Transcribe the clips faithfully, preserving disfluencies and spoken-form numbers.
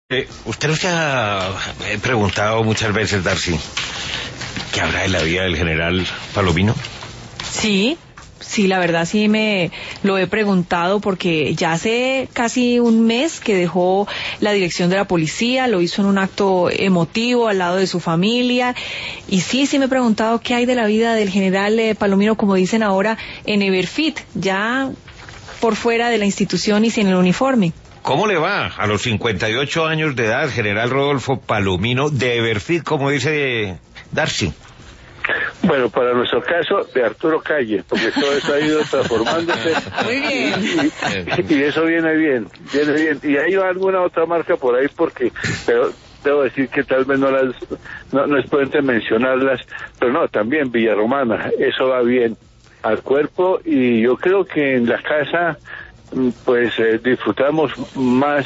Eh, usted nos ha eh, preguntado muchas veces, Darcy, ¿qué habrá de la vida del general Palomino? Sí, sí, la verdad sí me lo he preguntado porque ya hace casi un mes que dejó la dirección de la policía, lo hizo en un acto emotivo al lado de su familia y sí, sí me he preguntado qué hay de la vida del general eh, Palomino, como dicen ahora, en Everfit, ya por fuera de la institución y sin el uniforme. ¿Cómo le va a los cincuenta y ocho años de edad, general Rodolfo Palomino de Everfit, como dice Darcy? Bueno, para nuestro caso, de Arturo Calle, porque todo eso ha ido transformándose. Muy bien. Y, y eso viene bien, viene bien. Y hay alguna otra marca por ahí, porque pero debo decir que tal vez no las, no, no es prudente mencionarlas, pero no, también Villarromana, eso va bien al cuerpo, y yo creo que en la casa, pues eh, disfrutamos más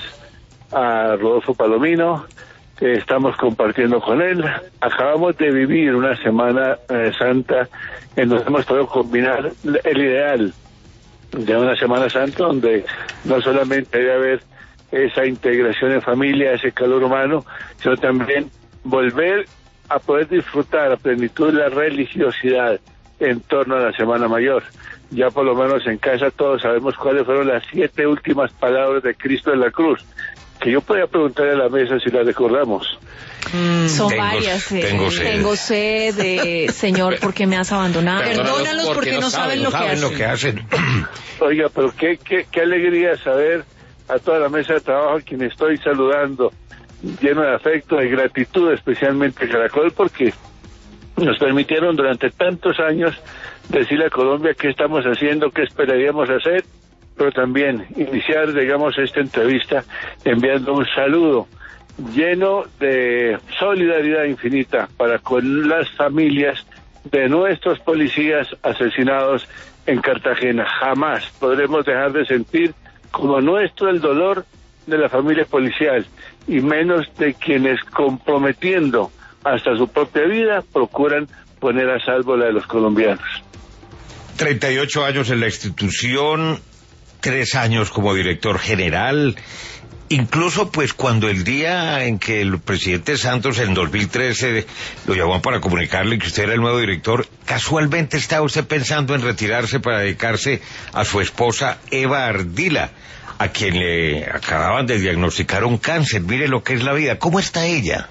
a Rodolfo Palomino. Eh, estamos compartiendo con él. Acabamos de vivir una semana eh, santa en donde hemos podido combinar el ideal de una Semana Santa, donde no solamente debe haber esa integración en familia, ese calor humano, sino también volver a poder disfrutar a plenitud la religiosidad en torno a la Semana Mayor. Ya por lo menos en casa todos sabemos cuáles fueron las siete últimas palabras de Cristo en la cruz, que yo podía preguntarle a la mesa si las recordamos. Mm, Son tengo, varias. Eh, tengo sed. Tengo sed, eh, Señor, ¿por qué me has abandonado? Perdónalos porque, porque no saben, no lo, saben que lo que hacen. Oiga, pero qué, qué, qué alegría saber a toda la mesa de trabajo a quien estoy saludando, lleno de afecto, de gratitud, especialmente Caracol, porque nos permitieron durante tantos años decirle a Colombia qué estamos haciendo, qué esperaríamos hacer, pero también iniciar, digamos, esta entrevista enviando un saludo lleno de solidaridad infinita para con las familias de nuestros policías asesinados en Cartagena. Jamás podremos dejar de sentir como nuestro el dolor de la familia policial, y menos de quienes, comprometiendo hasta su propia vida, procuran poner a salvo la de los colombianos. treinta y ocho años en la institución, tres años como director general. Incluso pues cuando el día en que el presidente Santos en dos mil trece lo llamó para comunicarle que usted era el nuevo director, casualmente estaba usted pensando en retirarse para dedicarse a su esposa Eva Ardila, a quien le acababan de diagnosticar un cáncer. Mire lo que es la vida. ¿Cómo está ella?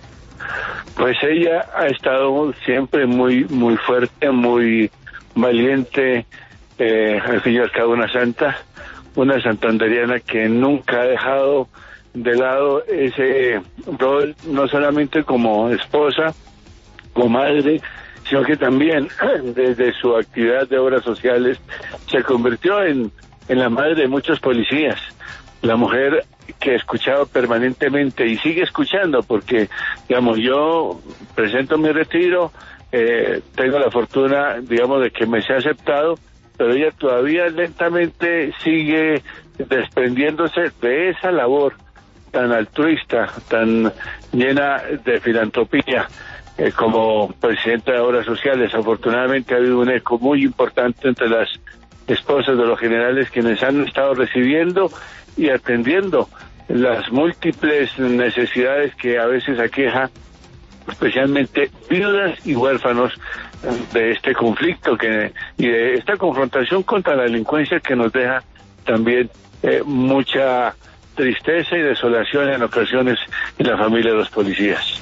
Pues ella ha estado siempre muy muy fuerte, muy valiente, eh, al fin y al cabo una santa, una santanderiana que nunca ha dejado de lado ese rol, no solamente como esposa, como madre, sino que también desde su actividad de obras sociales se convirtió en, en la madre de muchos policías, la mujer que escuchaba permanentemente y sigue escuchando, porque, digamos, yo presento mi retiro, eh, tengo la fortuna, digamos, de que me sea aceptado, pero ella todavía lentamente sigue desprendiéndose de esa labor tan altruista, tan llena de filantropía, eh, como presidenta de Obras Sociales. Afortunadamente ha habido un eco muy importante entre las esposas de los generales, quienes han estado recibiendo y atendiendo las múltiples necesidades que a veces aqueja especialmente viudas y huérfanos de este conflicto que y de esta confrontación contra la delincuencia, que nos deja también eh, mucha tristeza y desolación en ocasiones en la familia de los policías.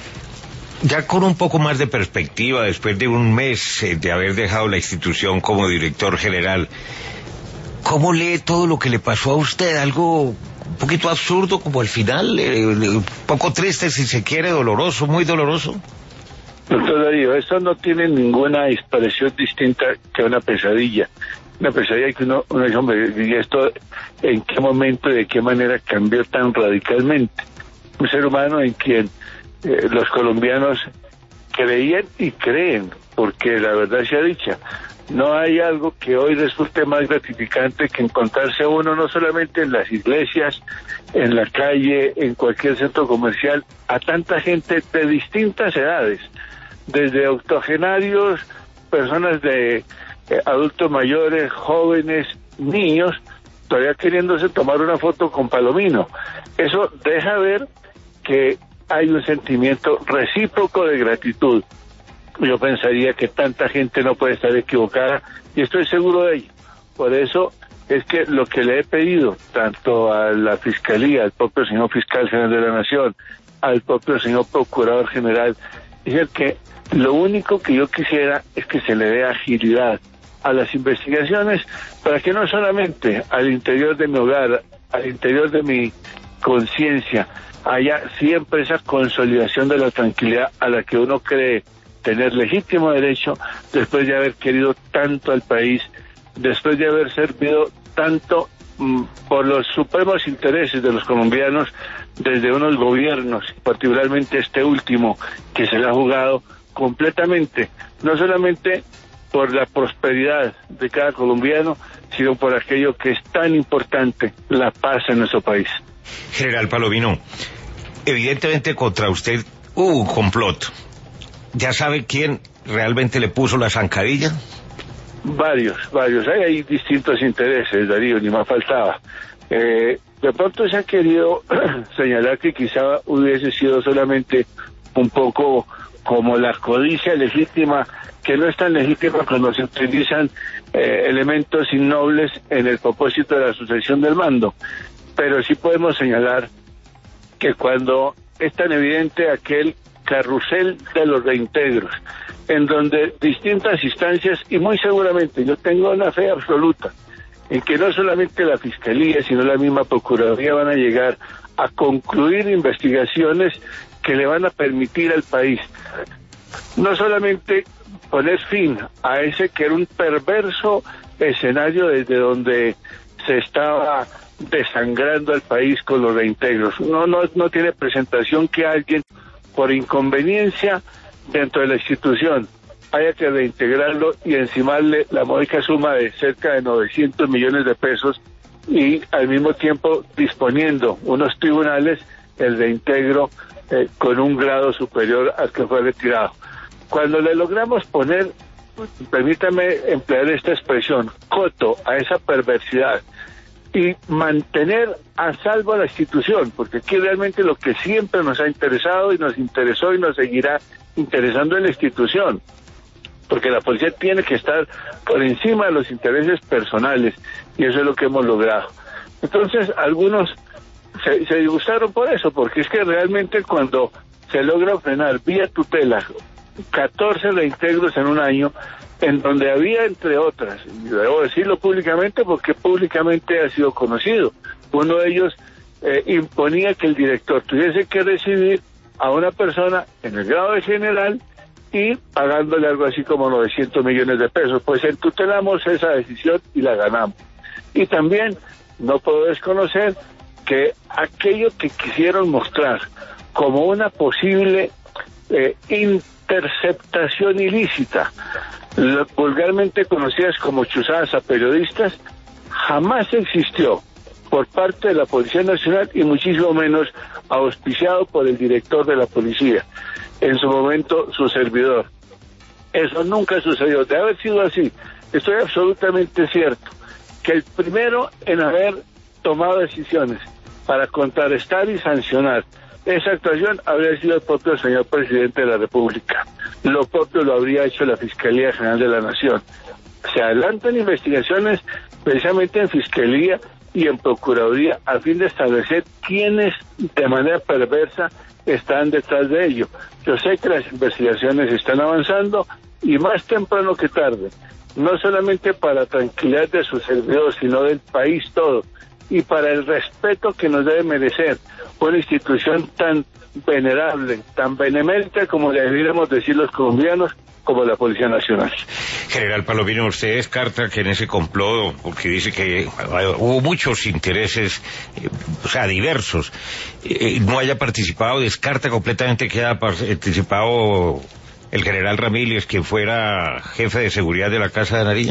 Ya con un poco más de perspectiva, después de un mes eh, de haber dejado la institución como director general, ¿cómo lee todo lo que le pasó a usted? Algo un poquito absurdo como el final, eh, un poco triste si se quiere, doloroso, muy doloroso. Doctor Darío, esto no tiene ninguna expresión distinta que una pesadilla. Una pesadilla que uno, uno dice, hombre, ¿y esto en qué momento y de qué manera cambió tan radicalmente? Un ser humano en quien eh, los colombianos creían y creen, porque la verdad sea dicha, no hay algo que hoy resulte más gratificante que encontrarse uno no solamente en las iglesias, en la calle, en cualquier centro comercial, a tanta gente de distintas edades, desde octogenarios, personas de eh, adultos mayores, jóvenes, niños, todavía queriéndose tomar una foto con Palomino. Eso deja ver que hay un sentimiento recíproco de gratitud. Yo pensaría que tanta gente no puede estar equivocada y estoy seguro de ello. Por eso es que lo que le he pedido tanto a la Fiscalía, al propio señor Fiscal General de la Nación, al propio señor Procurador General, es el que lo único que yo quisiera es que se le dé agilidad a las investigaciones para que no solamente al interior de mi hogar, al interior de mi conciencia, haya siempre esa consolidación de la tranquilidad a la que uno cree tener legítimo derecho después de haber querido tanto al país, después de haber servido tanto mm, por los supremos intereses de los colombianos desde unos gobiernos, particularmente este último, que se le ha jugado completamente, no solamente por la prosperidad de cada colombiano, sino por aquello que es tan importante, la paz en nuestro país. General Palomino, evidentemente contra usted hubo un complot. ¿Ya sabe quién realmente le puso la zancadilla? Varios, varios. Hay, hay distintos intereses, Darío, ni más faltaba. Eh, de pronto se ha querido señalar que quizá hubiese sido solamente un poco como la codicia legítima, que no es tan legítima cuando se utilizan eh, elementos innobles en el propósito de la sucesión del mando. Pero sí podemos señalar que cuando es tan evidente aquel carrusel de los reintegros, en donde distintas instancias, y muy seguramente yo tengo una fe absoluta, en que no solamente la Fiscalía, sino la misma Procuraduría van a llegar a concluir investigaciones que le van a permitir al país no solamente poner fin a ese que era un perverso escenario desde donde se estaba desangrando al país con los reintegros. No, no, no tiene presentación que alguien, por inconveniencia dentro de la institución, haya que reintegrarlo y encimarle la módica suma de cerca de novecientos millones de pesos y al mismo tiempo disponiendo unos tribunales el reintegro eh, con un grado superior al que fue retirado. Cuando le logramos poner, permítame emplear esta expresión, coto a esa perversidad y mantener a salvo a la institución, porque aquí realmente lo que siempre nos ha interesado y nos interesó y nos seguirá interesando en la institución, porque la policía tiene que estar por encima de los intereses personales y eso es lo que hemos logrado. Entonces algunos se, se disgustaron por eso, porque es que realmente cuando se logra frenar vía tutela catorce reintegros en un año, en donde había, entre otras, y debo decirlo públicamente porque públicamente ha sido conocido, uno de ellos eh, imponía que el director tuviese que recibir a una persona en el grado de general y pagándole algo así como novecientos millones de pesos. Pues entutelamos esa decisión y la ganamos. Y también no puedo desconocer que aquello que quisieron mostrar como una posible eh, interceptación ilícita, vulgarmente conocidas como chuzadas a periodistas, jamás existió por parte de la Policía Nacional y muchísimo menos auspiciado por el director de la policía, en su momento su servidor. Eso nunca sucedió. De haber sido así, estoy absolutamente cierto que el primero en haber tomado decisiones para contrarrestar y sancionar esa actuación habría sido el propio señor presidente de la República. Lo propio lo habría hecho la Fiscalía General de la Nación. Se adelantan investigaciones precisamente en Fiscalía y en Procuraduría a fin de establecer quiénes de manera perversa están detrás de ello. Yo sé que las investigaciones están avanzando y más temprano que tarde, no solamente para la tranquilidad de sus servidores, sino del país todo, y para el respeto que nos debe merecer una institución tan venerable, tan benemérita como le deberíamos decir los colombianos, como la Policía Nacional. General Palomino, usted descarta que en ese complot, porque dice que hubo muchos intereses, eh, o sea, diversos, eh, no haya participado, descarta completamente que haya participado el general Ramírez, quien fuera jefe de seguridad de la Casa de Nariño.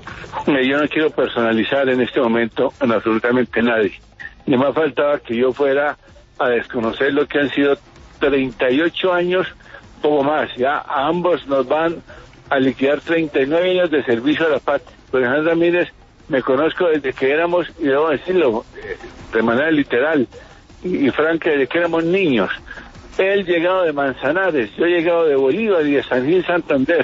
Yo no quiero personalizar en este momento a absolutamente nadie. Ni más faltaba que yo fuera a desconocer lo que han sido treinta y ocho años, poco más. Ya a ambos nos van a liquidar treinta y nueve años de servicio a la patria. Pues General Ramírez me conozco desde que éramos, y debo decirlo de manera literal, y, y Frank desde que éramos niños. Él llegado de Manzanares, yo he llegado de Bolívar y de San Gil Santander.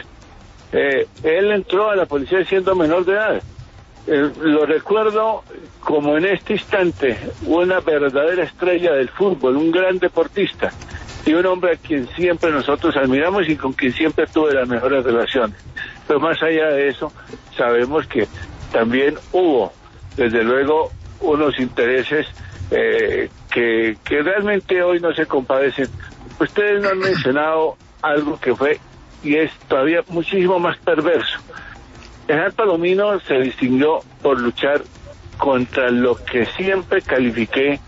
Eh, él entró a la policía siendo menor de edad. Eh, lo recuerdo como en este instante una verdadera estrella del fútbol, un gran deportista y un hombre a quien siempre nosotros admiramos y con quien siempre tuve las mejores relaciones. Pero más allá de eso, sabemos que también hubo, desde luego, unos intereses eh, que, que realmente hoy no se compadecen. Ustedes no han mencionado algo que fue y es todavía muchísimo más perverso. El general Palomino se distinguió por luchar contra lo que siempre califiqué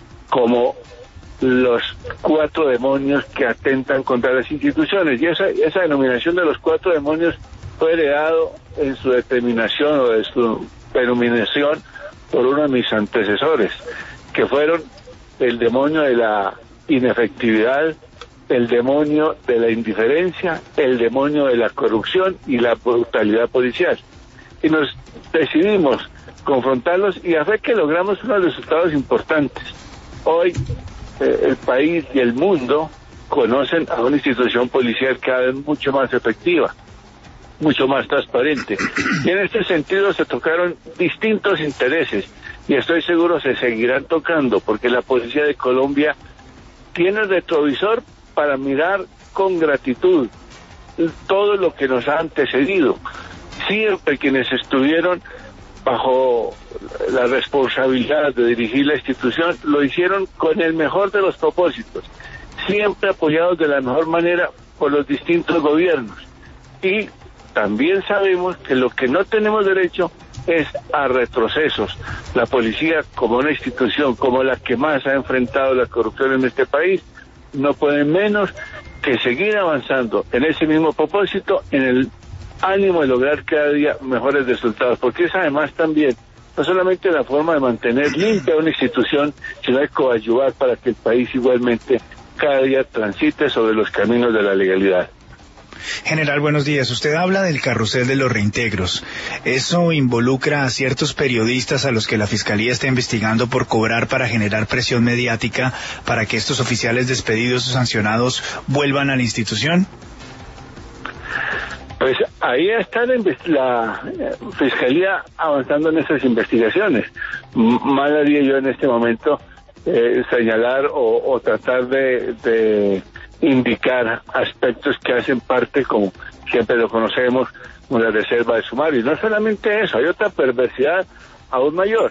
como los cuatro demonios que atentan contra las instituciones, y esa, esa denominación de los cuatro demonios fue heredado en su determinación o de su denominación por uno de mis antecesores, que fueron el demonio de la inefectividad, el demonio de la indiferencia, el demonio de la corrupción y la brutalidad policial. Y nos decidimos confrontarlos y a ver que logramos unos resultados importantes. Hoy eh, el país y el mundo conocen a una institución policial cada vez mucho más efectiva, mucho más transparente. Y en este sentido se tocaron distintos intereses y estoy seguro se seguirán tocando porque la policía de Colombia tiene el retrovisor para mirar con gratitud todo lo que nos ha antecedido. Siempre quienes estuvieron bajo la responsabilidad de dirigir la institución lo hicieron con el mejor de los propósitos, siempre apoyados de la mejor manera por los distintos gobiernos. Y también sabemos que lo que no tenemos derecho es a retrocesos. La policía, como una institución como la que más ha enfrentado la corrupción en este país, no puede menos que seguir avanzando en ese mismo propósito, en el ánimo de lograr cada día mejores resultados, porque es además también no solamente la forma de mantener limpia una institución, sino de coadyuvar para que el país igualmente cada día transite sobre los caminos de la legalidad. General, buenos días. Usted habla del carrusel de los reintegros. ¿Eso involucra a ciertos periodistas a los que la Fiscalía está investigando por cobrar para generar presión mediática para que estos oficiales despedidos o sancionados vuelvan a la institución? Pues ahí está la, la Fiscalía avanzando en esas investigaciones. M- mal haría yo en este momento eh, señalar o, o tratar de... de indicar aspectos que hacen parte, como siempre lo conocemos, como la reserva de sumario. Y no solamente eso, hay otra perversidad aún mayor.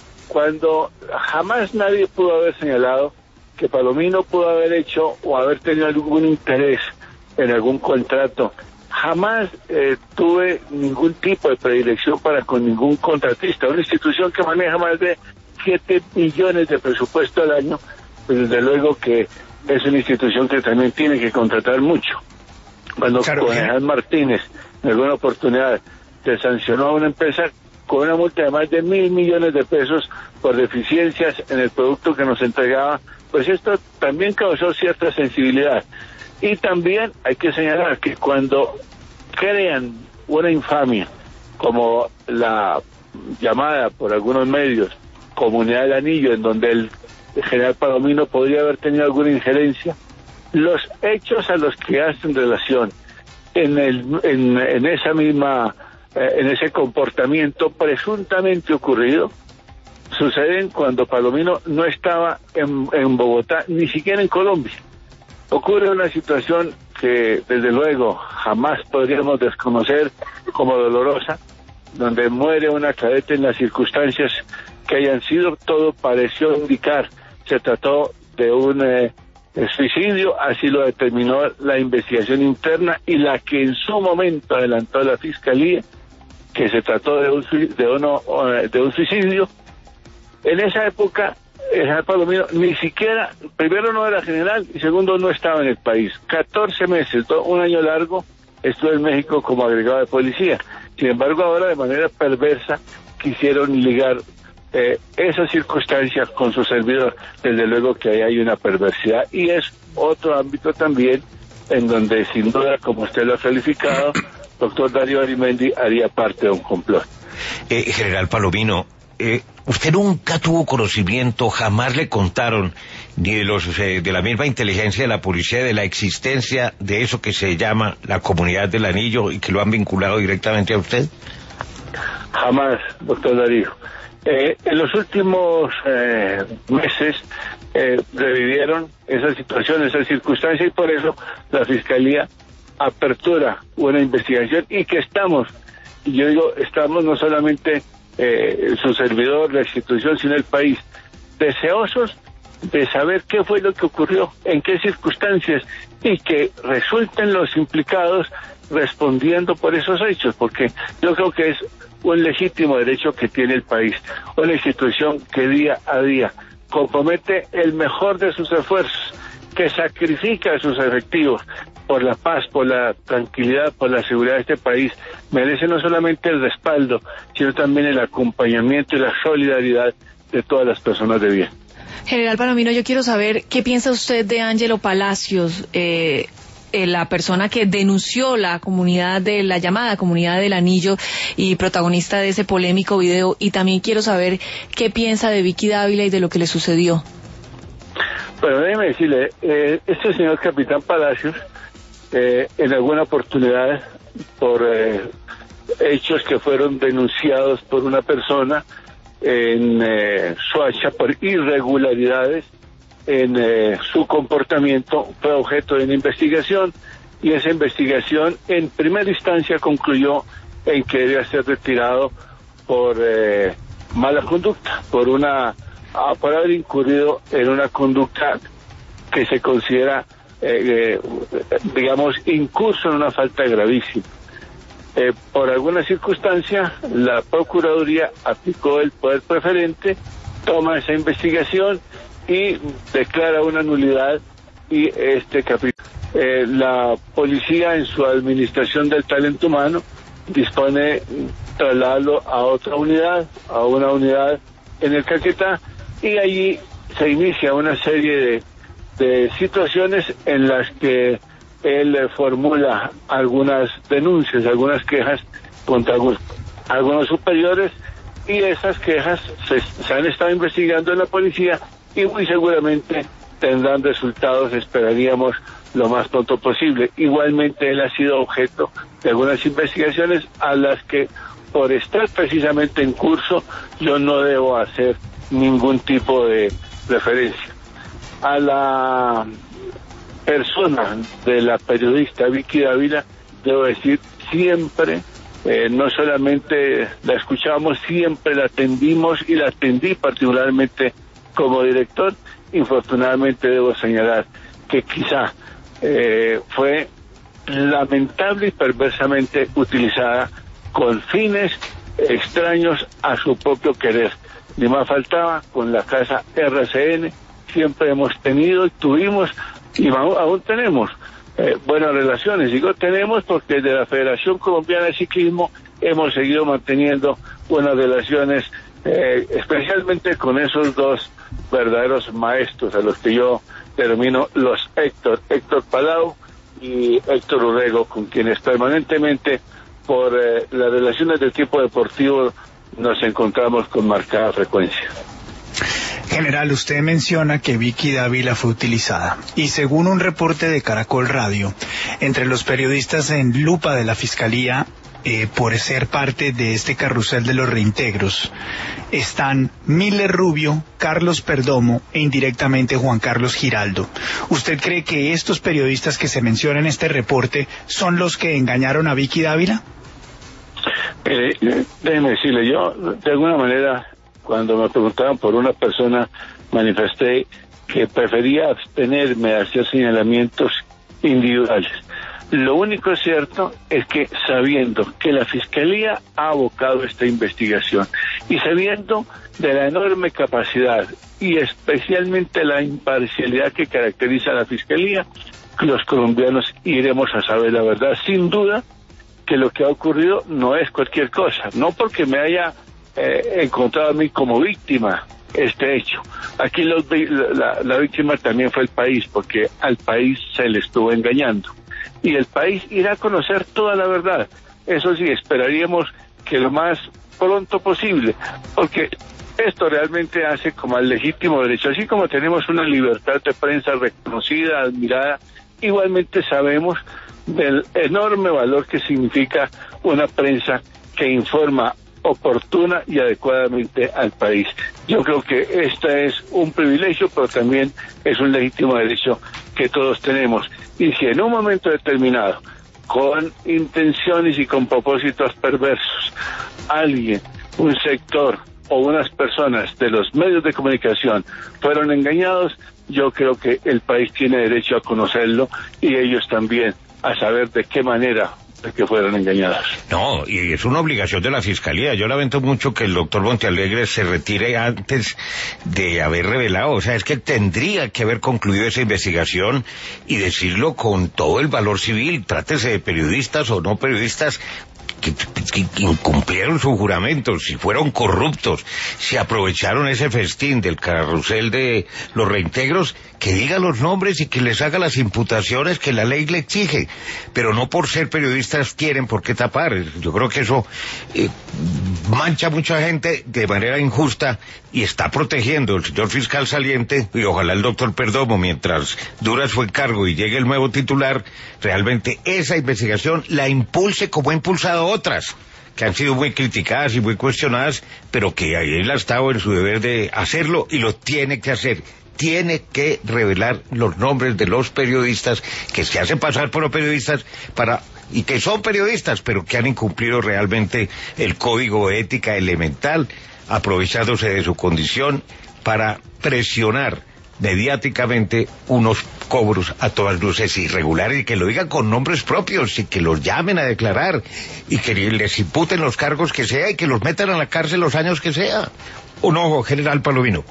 Cuando jamás nadie pudo haber señalado que Palomino pudo haber hecho o haber tenido algún interés en algún contrato, jamás eh, tuve ningún tipo de predilección para con ningún contratista. Una institución que maneja más de siete millones de presupuesto al año, pues desde luego que es una institución que también tiene que contratar mucho. Cuando claro, Conejal Martínez en alguna oportunidad se sancionó a una empresa con una multa de más de mil millones de pesos por deficiencias en el producto que nos entregaba, pues esto también causó cierta sensibilidad. Y también hay que señalar que cuando crean una infamia como la llamada por algunos medios Comunidad del Anillo, en donde el el general Palomino podría haber tenido alguna injerencia, los hechos a los que hacen relación en el en, en esa misma eh, en ese comportamiento presuntamente ocurrido suceden cuando Palomino no estaba en, en Bogotá, ni siquiera en Colombia. Ocurre una situación que desde luego jamás podríamos desconocer como dolorosa, donde muere una cadete en las circunstancias que hayan sido, todo pareció indicar se trató de un eh, suicidio, así lo determinó la investigación interna y la que en su momento adelantó la Fiscalía, que se trató de un, de uno, de un suicidio. En esa época, el general Palomino ni siquiera, primero no era general y segundo no estaba en el país. catorce meses, todo, un año largo, estuvo en México como agregado de policía. Sin embargo, ahora de manera perversa quisieron ligar Eh, esas circunstancias con su servidor. Desde luego que ahí hay una perversidad y es otro ámbito también en donde sin duda, como usted lo ha calificado, doctor Darío Arimendi haría parte de un complot. Eh, General Palomino, eh, usted nunca tuvo conocimiento, jamás le contaron, ni de los eh, de la misma inteligencia de la policía, de la existencia de eso que se llama la Comunidad del Anillo y que lo han vinculado directamente a usted. Jamás, doctor Darío. Eh, en los últimos eh, meses eh, revivieron esa situación, esa circunstancia, y por eso la Fiscalía apertura una investigación y que estamos, y yo digo, estamos no solamente eh, su servidor, la institución, sino el país, deseosos de saber qué fue lo que ocurrió, en qué circunstancias, y que resulten los implicados respondiendo por esos hechos, porque yo creo que es un legítimo derecho que tiene el país, una institución que día a día compromete el mejor de sus esfuerzos, que sacrifica a sus efectivos por la paz, por la tranquilidad, por la seguridad de este país, merece no solamente el respaldo, sino también el acompañamiento y la solidaridad de todas las personas de bien. General Palomino, yo quiero saber qué piensa usted de Ángelo Palacios, eh, eh, la persona que denunció la comunidad de la llamada Comunidad del Anillo y protagonista de ese polémico video, y también quiero saber qué piensa de Vicky Dávila y de lo que le sucedió. Bueno, déjeme decirle, eh, este señor capitán Palacios, eh, en alguna oportunidad, por eh, hechos que fueron denunciados por una persona en eh, Soacha por irregularidades en eh, su comportamiento, fue objeto de una investigación, y esa investigación en primera instancia concluyó en que debía ser retirado por eh, mala conducta, por una por haber incurrido en una conducta que se considera eh, eh, digamos incurso en una falta gravísima. Eh, por alguna circunstancia la Procuraduría aplicó el poder preferente, toma esa investigación y declara una nulidad, y este capítulo eh, la policía en su administración del talento humano dispone trasladarlo a otra unidad, a una unidad en el Caquetá, y allí se inicia una serie de, de situaciones en las que él eh, formula algunas denuncias, algunas quejas contra algunos, algunos superiores, y esas quejas se, se han estado investigando en la policía y muy seguramente tendrán resultados, esperaríamos, lo más pronto posible. Igualmente él ha sido objeto de algunas investigaciones a las que, por estar precisamente en curso, yo no debo hacer ningún tipo de referencia. A la persona de la periodista Vicky Dávila, debo decir, siempre, eh, no solamente la escuchamos, siempre la atendimos, y la atendí particularmente como director. Infortunadamente debo señalar que quizá eh, fue lamentable y perversamente utilizada con fines extraños a su propio querer. Ni más faltaba, con la casa R C N siempre hemos tenido y tuvimos y aún tenemos eh, buenas relaciones. Digo tenemos porque desde la Federación Colombiana de Ciclismo hemos seguido manteniendo buenas relaciones, eh, especialmente con esos dos verdaderos maestros a los que yo denomino los Héctor, Héctor Palau y Héctor Urrego, con quienes permanentemente por eh, las relaciones de tipo deportivo nos encontramos con marcada frecuencia. General, usted menciona que Vicky Dávila fue utilizada, y según un reporte de Caracol Radio, entre los periodistas en lupa de la Fiscalía eh, por ser parte de este carrusel de los reintegros están Miller Rubio, Carlos Perdomo e indirectamente Juan Carlos Giraldo. ¿Usted cree que estos periodistas que se mencionan en este reporte son los que engañaron a Vicky Dávila? Eh, déjeme decirle, yo de alguna manera, cuando me preguntaban por una persona, manifesté que prefería abstenerme de hacer señalamientos individuales. Lo único cierto es que, sabiendo que la Fiscalía ha abocado esta investigación y sabiendo de la enorme capacidad y especialmente la imparcialidad que caracteriza a la Fiscalía, los colombianos iremos a saber la verdad. Sin duda que lo que ha ocurrido no es cualquier cosa, no porque me haya eh, encontrado a mí como víctima este hecho. Aquí los, la, la víctima también fue el país, porque al país se le estuvo engañando, y el país irá a conocer toda la verdad. Eso sí, esperaríamos que lo más pronto posible, porque esto realmente hace como al legítimo derecho, así como tenemos una libertad de prensa reconocida, admirada, igualmente sabemos del enorme valor que significa una prensa que informa oportuna y adecuadamente al país. Yo creo que este es un privilegio, pero también es un legítimo derecho que todos tenemos. Y si en un momento determinado, con intenciones y con propósitos perversos, alguien, un sector o unas personas de los medios de comunicación fueron engañados, yo creo que el país tiene derecho a conocerlo y ellos también a saber de qué manera de que fueron engañados. No, y es una obligación de la Fiscalía. Yo lamento mucho que el doctor Montealegre se retire antes de haber revelado. O sea, es que tendría que haber concluido esa investigación y decirlo con todo el valor civil, trátese de periodistas o no periodistas, que, que, que incumplieron su juramento, si fueron corruptos, si aprovecharon ese festín del carrusel de los reintegros, que diga los nombres y que les haga las imputaciones que la ley le exige, pero no por ser periodistas tienen por qué tapar. Yo creo que eso eh, mancha a mucha gente de manera injusta y está protegiendo el señor fiscal saliente, y ojalá el doctor Perdomo, mientras dura su encargo y llegue el nuevo titular, realmente esa investigación la impulse como ha impulsado otras que han sido muy criticadas y muy cuestionadas, pero que él ha estado en su deber de hacerlo y lo tiene que hacer. Tiene que revelar los nombres de los periodistas que se hacen pasar por los periodistas para y que son periodistas, pero que han incumplido realmente el código de ética elemental, aprovechándose de su condición para presionar mediáticamente unos cobros a todas luces irregulares, y que lo digan con nombres propios y que los llamen a declarar y que les imputen los cargos que sea y que los metan a la cárcel los años que sea. ¿O no, general Palomino?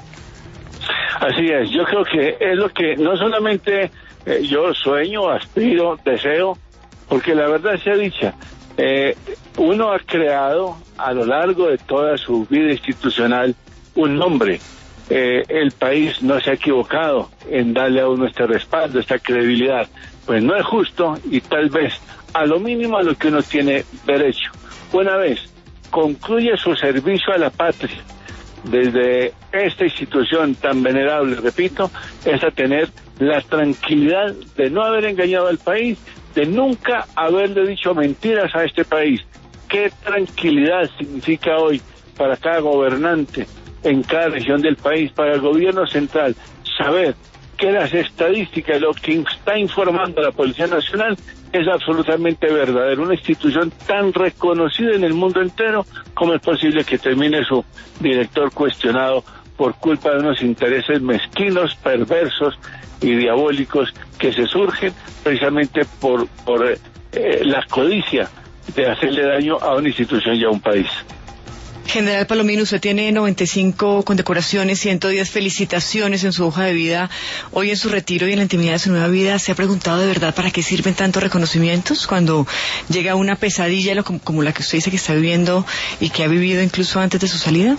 Así es, yo creo que es lo que no solamente eh, yo sueño, aspiro, deseo, porque la verdad sea dicha, eh, uno ha creado a lo largo de toda su vida institucional un nombre. Eh, el país no se ha equivocado en darle a uno este respaldo, esta credibilidad. Pues no es justo, y tal vez a lo mínimo a lo que uno tiene derecho. Una vez concluye su servicio a la patria desde esta institución tan venerable, repito, es a tener la tranquilidad de no haber engañado al país, de nunca haberle dicho mentiras a este país. ¿Qué tranquilidad significa hoy para cada gobernante en cada región del país, para el gobierno central, saber que las estadísticas, lo que está informando la Policía Nacional es absolutamente verdadero? Una institución tan reconocida en el mundo entero, ¿cómo es posible que termine su director cuestionado por culpa de unos intereses mezquinos, perversos y diabólicos que se surgen precisamente por, por eh, la codicia de hacerle daño a una institución y a un país? General Palomino, usted tiene noventa y cinco condecoraciones, ciento diez felicitaciones en su hoja de vida. Hoy en su retiro y en la intimidad de su nueva vida, ¿se ha preguntado de verdad para qué sirven tantos reconocimientos cuando llega una pesadilla como la que usted dice que está viviendo y que ha vivido incluso antes de su salida?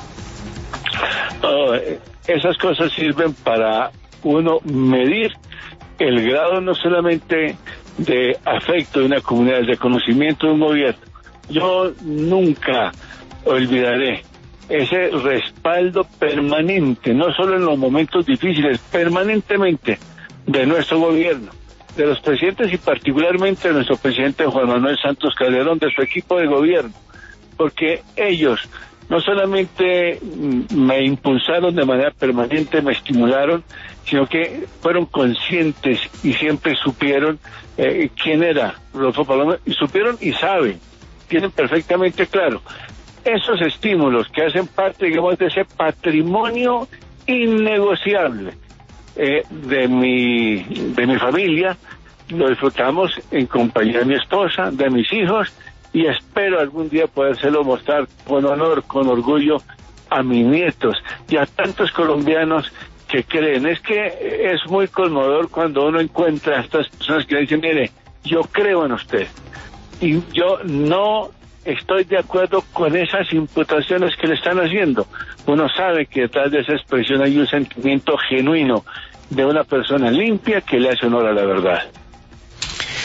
Oh, esas cosas sirven para uno medir el grado no solamente de afecto de una comunidad, de conocimiento de un gobierno. Yo nunca olvidaré ese respaldo permanente, no solo en los momentos difíciles, permanentemente de nuestro gobierno, de los presidentes y particularmente de nuestro presidente Juan Manuel Santos Calderón, de su equipo de gobierno, porque ellos no solamente me impulsaron de manera permanente, me estimularon, sino que fueron conscientes y siempre supieron eh, quién era Rodolfo Palomino, y supieron y saben, tienen perfectamente claro esos estímulos que hacen parte, digamos, de ese patrimonio innegociable eh, de mi de mi familia. Lo disfrutamos en compañía de mi esposa, de mis hijos, y espero algún día podérselo mostrar con honor, con orgullo a mis nietos y a tantos colombianos que creen. Es que es muy conmovedor cuando uno encuentra a estas personas que le dicen, mire, yo creo en usted y yo no estoy de acuerdo con esas imputaciones que le están haciendo. Uno sabe que detrás de esa expresión hay un sentimiento genuino de una persona limpia que le hace honor a la verdad.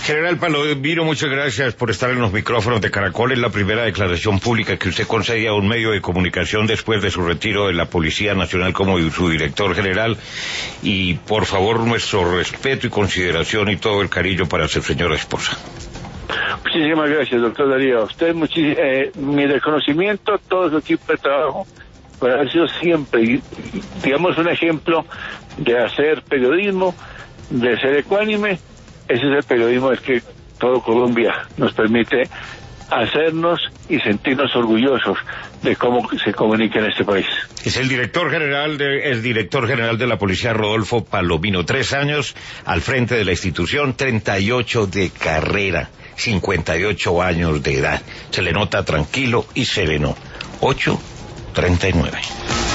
General Palomino, muchas gracias por estar en los micrófonos de Caracol. Es la primera declaración pública que usted concede a un medio de comunicación después de su retiro de la Policía Nacional como su director general. Y por favor, nuestro respeto y consideración y todo el cariño para su señora esposa. Muchísimas gracias, doctor Darío. A usted, eh, mi reconocimiento a todo su equipo de trabajo por haber sido siempre, digamos, un ejemplo de hacer periodismo, de ser ecuánime. Ese es el periodismo del que todo Colombia nos permite hacernos y sentirnos orgullosos de cómo se comunica en este país. Es el director general de, el director general de la policía, Rodolfo Palomino. Tres años al frente de la institución, treinta y ocho de carrera, cincuenta y ocho años de edad. Se le nota tranquilo y sereno. ocho treinta y nueve.